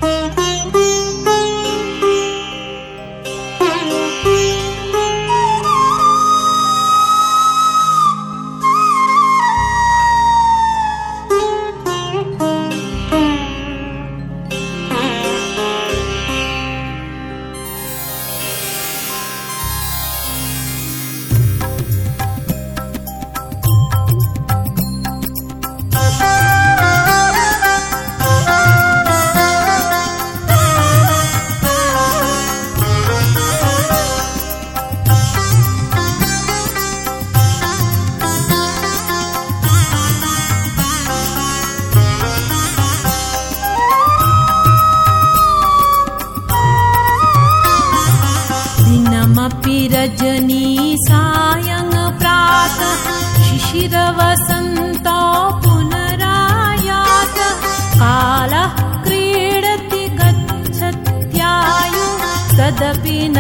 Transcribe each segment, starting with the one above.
रजनी सायं प्रातः शिशिरवसन्तो पुनरायात कालः क्रीडति गच्छत्यायु तदपि न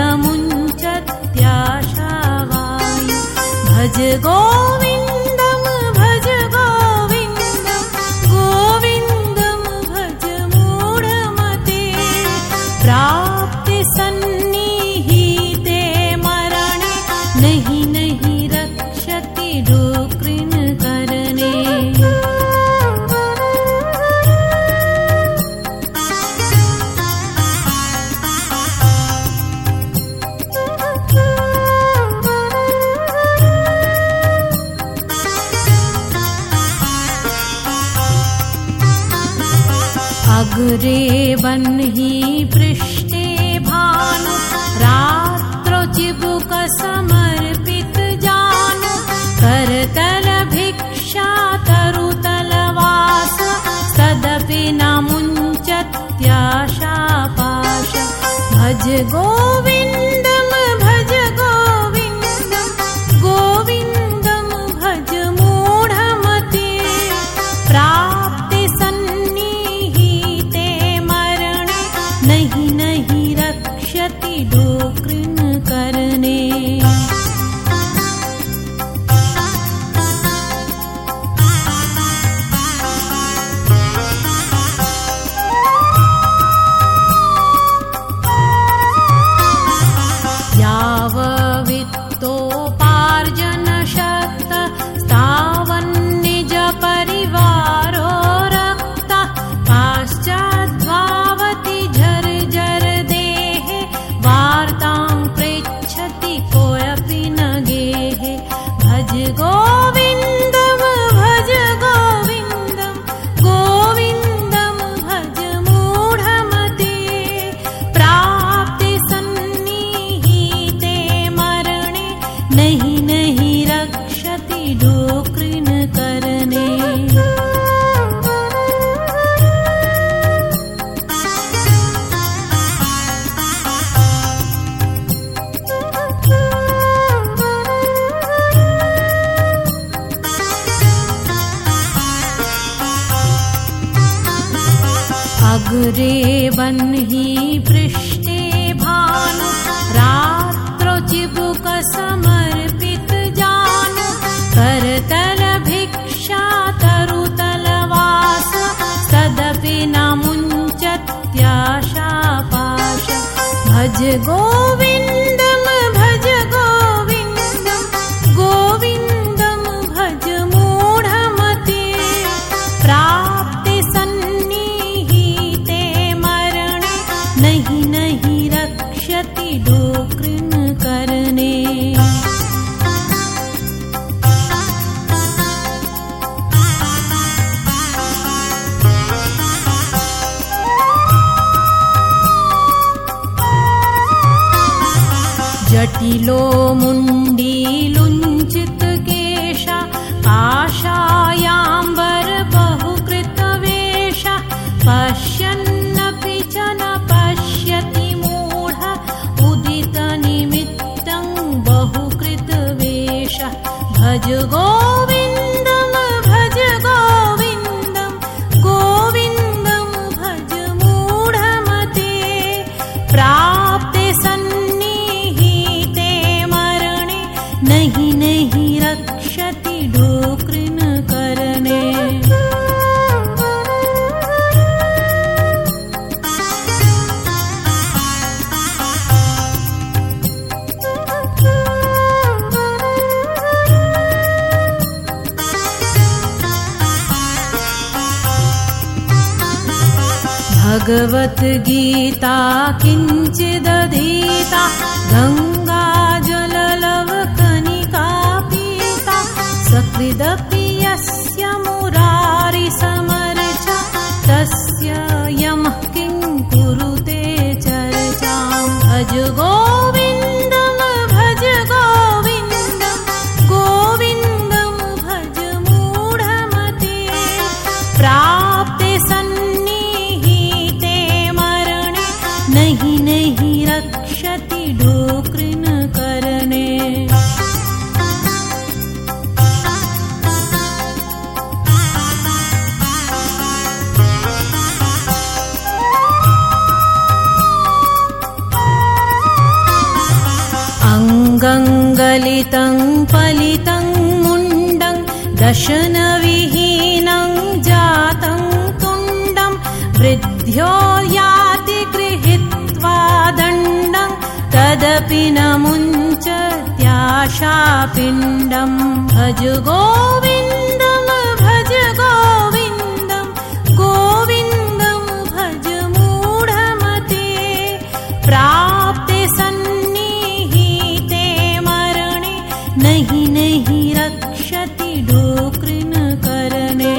मुञ्चत्याशावायु भज गोविन्दं भज गोविन्दं गोविन्दं भज मूढमते प्राप्ति सन्निहिते मरणे नहीं नहीं रक्षति डोकृन करने अग्रे बन्ही पृष्ठे भानु रात्रो चिबुक समर्पित जानु करतल भिक्षा तरुतल वास तदपि न मुञ्चत्याशापाश भज गोविन्दं भज गोविन्दं गोविन्दं भज मूढमते प्राप्ति सन्निहिते मरणे नहीं नहीं रक्षति डोकृन करने याववित्तोपार्जन शक्त तावन्निज परिवारो रक्त पाश्चाद्भावति झर्झर देहे वार्तां पृच्छति कोऽपि न गेहे भज गोविन्दं भज गोविन्दं गोविन्दं भज मूढमते प्राप्ति सन्निहिते मरणे नहीं नहीं रक्षति डोकृन करने अग्रे बन्ही पृष्ठे भानु रात्रो चिबुक समर्पित जानु करतल भिक्षा तरुतल वास तदपि न मुञ्चत्याशापाश भज गोविन्दं भज गोविन्दं गोविन्दं भज मूढमते प्राप्ति सन्निहिते मरणे नहीं नहीं रक्षति डोकृन करने जटिलो मुण्डीलुञ्चित केशा काषायाम्बर बहुकृतवेष पश्यन्नपि च न पश्यति मूढ उदितनिमित्तं बहुकृतवेष भज गोविन्दं भज गोविन्दं गोविन्दं भज मूढमते प्राप्ते सन्निहिते मरणे नहीं नहीं रक्षति डोकृन करने भगवद्गीता किञ्चिदधीता गङ्गाजललवकणिका पीता सकृदपि यस्य मुरारिसमर्चा तस्य यमः किं कुरुते चर्चां भज गोविन्दं भज गोविन्दं गोविन्दं भज मूढमते प्राप्ते सन्निहिते मरणे नहि नहि रक्षति डोकृन करणे गलितं पलितं मुण्डं दशनविहीनं जातं तुण्डं वृद्ध्यो याति गृहीत्वा दण्डं तदपि न मुञ्चत्याशापिण्डं भज गोविन्दं भज गोविन्दं गोविन्दं भज मूढमते प्राप्ते नहि नहि रक्षति डोकृन करणे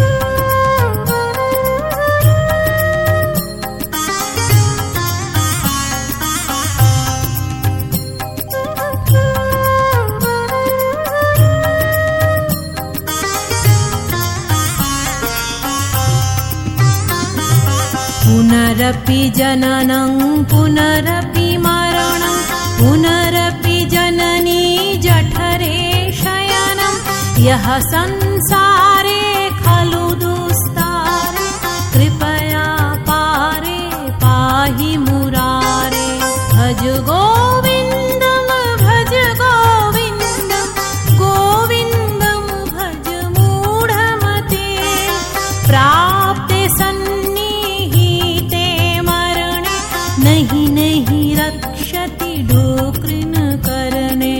पुनरपि जननं पुनरपि मरणं पुनरपि जननी जठरे शयनं यः संसारे खलु दुस्तारे कृपया पारे पाहि मुरारे भज गोविन्दं भज गोविन्दं गोविन्दं भज मूढमते प्राप्ते सन्निहिते मरणे नहि नहि रक्षति डोकृन करणे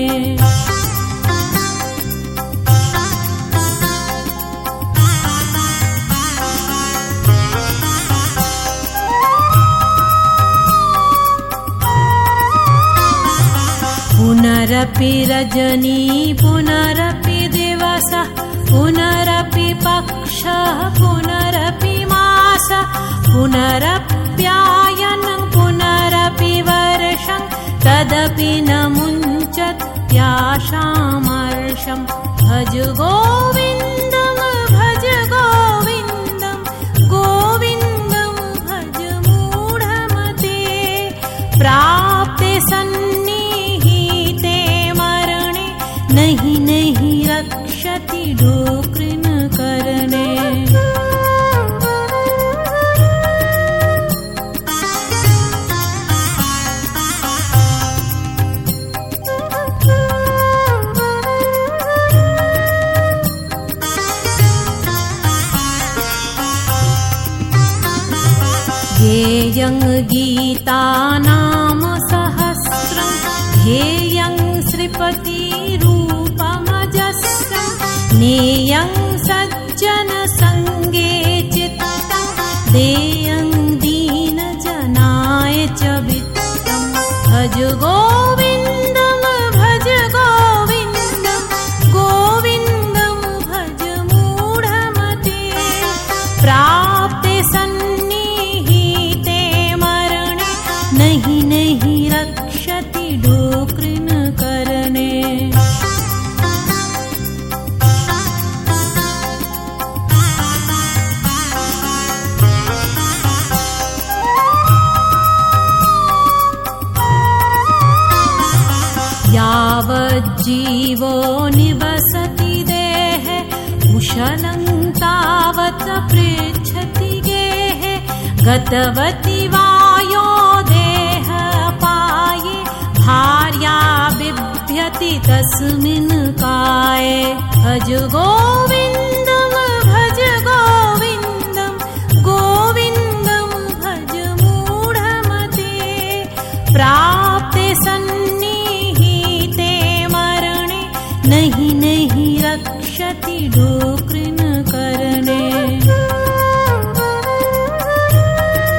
पुनरपि रजनी पुनरपि दिवसः पुनरपि पक्षः पुनरपि मासः पुनरप्यायनं पुनरपि वर्षं तदपि न मुञ्चत्याशामर्षं भज गोविन्दं भज गोविन्दं गोविन्दं भज मूढमते प्राप्ते सन्निहिते मरणे नहि नहि रक्षति डोकृन करणे ध्येयं गीता नाम सहस्रं ध्येयं श्रीपतिरूपमजस्रं नेयं सज्जनसङ्गे चित्तं देयं दीनजनाय च वित्तं भज गोविन्दं भज गोविन्दं गोविन्दं भज मूढमते प्राप्ते सन्निहिते मरणे नहि नहि रक्षति डोकृन करणे यावज्जीवो निवसति देहे कुशलं तावत् पृच्छति गेहे गतवति वायो देहपाये भार्या बिभ्यति तस्मिन् काये भज गोविन्दं भज गोविन्दं गोविन्दं भज मूढमते प्राप्ते सन्निहिते मरणे नहि नहि रक्षति डोकृन करणे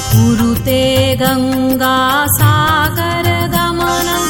कुरुते गङ्गासागरगमनं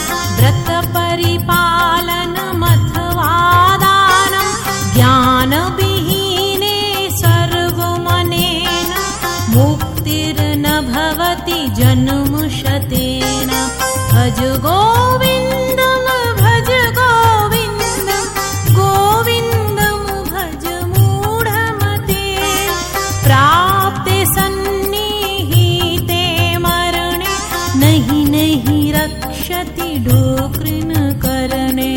व्रतपरिपालनमथवा दानं ज्ञानविहीने सर्वमनेन मुक्तिर्न भवति जन्मशतेन भज गोविन्दं भज गोविन्दं गोविन्दं भज मूढमते प्राप्ते सन्निहिते मरणे नहि नहि रक्षति डोकृन करणे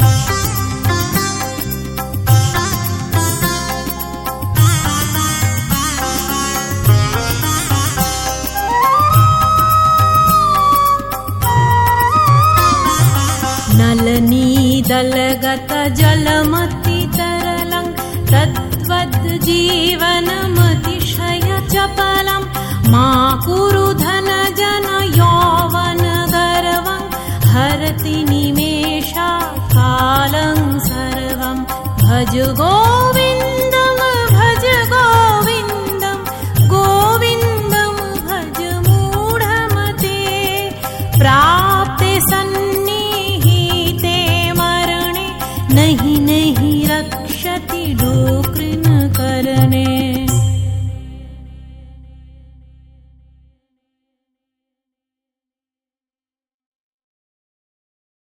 नलनीदलगत जलमति तरलं तद्वद् जीवनमतिशय चपलं मा कुरु धन जन यौवन गर्वं हरति निमेषा कालं सर्वं भज गो